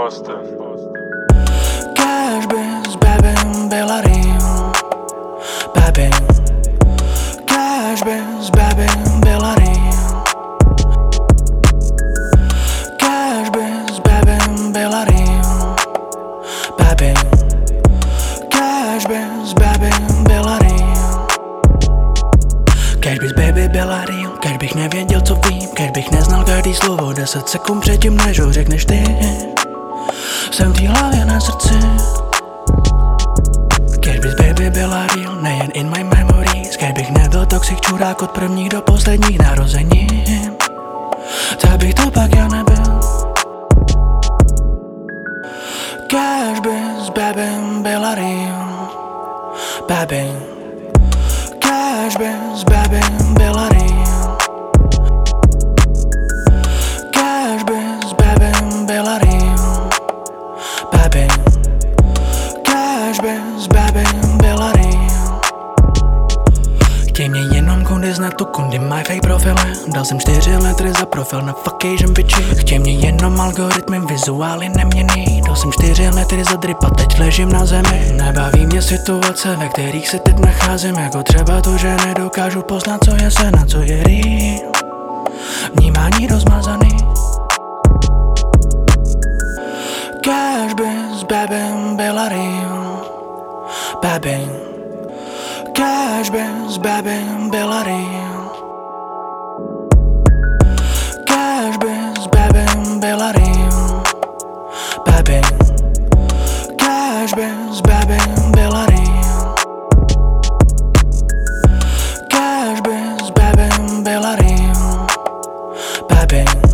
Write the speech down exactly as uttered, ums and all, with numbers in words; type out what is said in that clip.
posty. Cash biz, baby, byla real. Baby. Cash biz, baby, byla real. Cash biz, baby, byla real. Baby. Cash biz, baby, byla real. Cash biz, baby, byla real. Cash bych nevěděl, co vím. Cash bych neznal každý slovo deset sekund předtím, než ho řekneš ty. Jsem v tý hlavě na srdci. Cash biz, baby, byla real, nejen in my memories. Cash bych nebyl toxic čurák od prvních do posledních narozenin. Tak bych to pak já nebyl. Cash biz, baby, byla real. Baby. Cash biz, baby, byla real. Cash biz, baby, byla real. Baby. Cash biz, baby, byla real. Chtěj mě jenom kundy znát tu kundy, my fake profile. Dal jsem čtyři letry za profil na fuck Asian bitchy. Chtěj mě jenom algoritmy, vizuály neměný. Dal jsem čtyři letry za drip a teď ležím na zemi. Nebaví mě situace, ve kterých se teď nacházím. Jako třeba to, že nedokážu poznat, co je sen a co je real. Vnímání rozmazaný. Cash biz, baby, byla real. Baby. Cash biz, baby, byla real. Cash biz, baby, byla real. Baby. Cash biz, baby, byla real. Cash biz, baby, byla real. Baby.